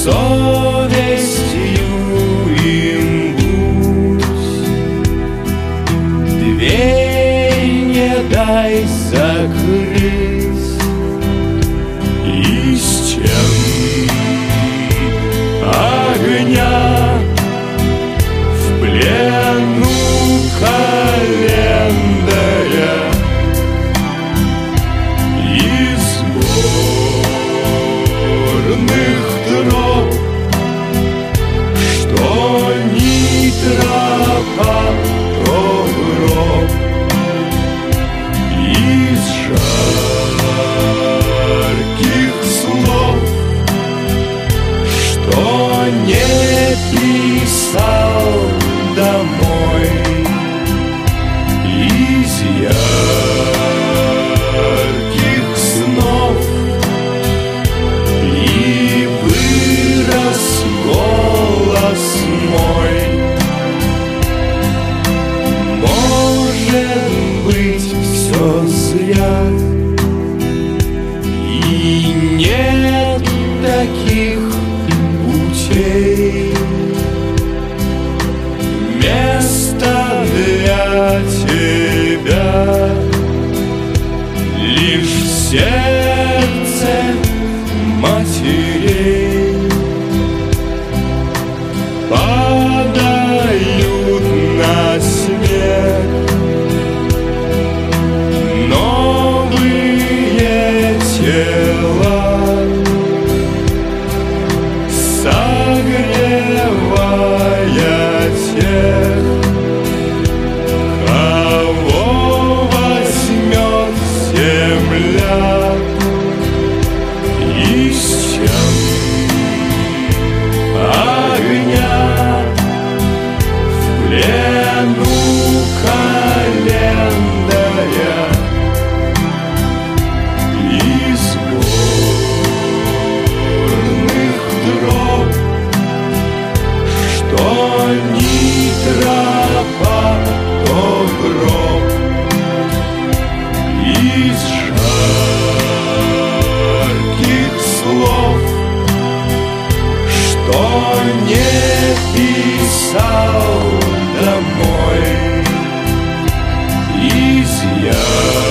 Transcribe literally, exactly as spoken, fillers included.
совестью им будь, дверь не дай закрыть, и стен огня в плену календаря из горных троп, что ни тропа, то гроб, из жарких слов, что не писал домой, из ярких снов, и вырос голос мой. Может быть, все зря, и нет таких путей. Место для тебя лишь в сердце матерей. Падают на снег новые тела, согревая тех, кого возьмет земля. И стен огня в плену календаря из горных троп, что ни тропа, то гроб, из жарких слов, что не писал домой, из я